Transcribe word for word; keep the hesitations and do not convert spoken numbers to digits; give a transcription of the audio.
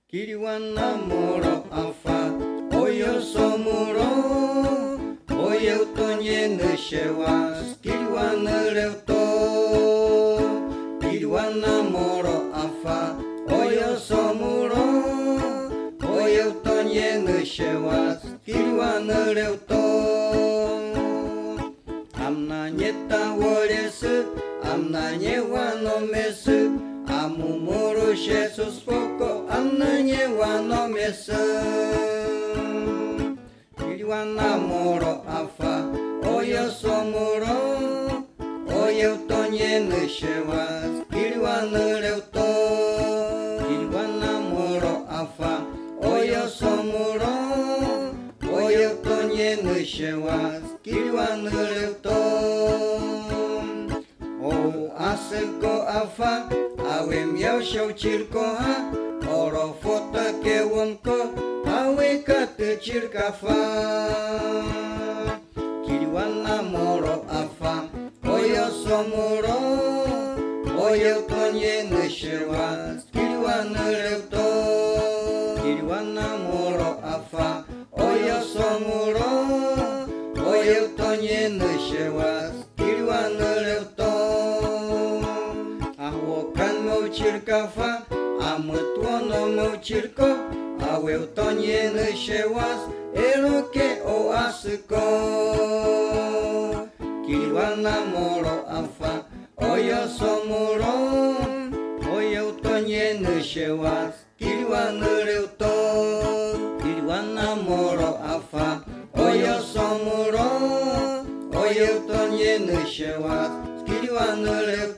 Kiriwana moro afa, oyo somuro, oyo tonye neshewas, kiriwana reuto. Kiriwana moro afa, oyo somuro, oyo tonye neshewas, kiriwana reuto. Amna nyeta woresu, amna nyewa no mesu. Amumoro Jesus poko amnanye wano mesa. Kiriwana moro afa, oyo somoro, oyo tonye neshewas, kiriwana reuto. Kiriwana moro afa, oyo somoro, oyo tonye neshewas, kiriwana reuto. O aseko afa, awe miao shau chirko ha, oro fota ke wonko, awe kate chirka fa. Kiriwana moro afa, oyo somoro, oyo tonye neshewas, kiriwana reuto. Kiriwana moro afa, oyo somoro, oyo tonye neshewas, kiriwana reuto. Chirkafa, amutuono mo chirko, awe utonye neshewas, eroke o asuko. Kiriwana moro afa, oyo somoro, oyo utonye neshewas, kiriwana reuto. Kiriwana moro afa, oyo somoro, oyo utonye neshewas, kiriwana reuto.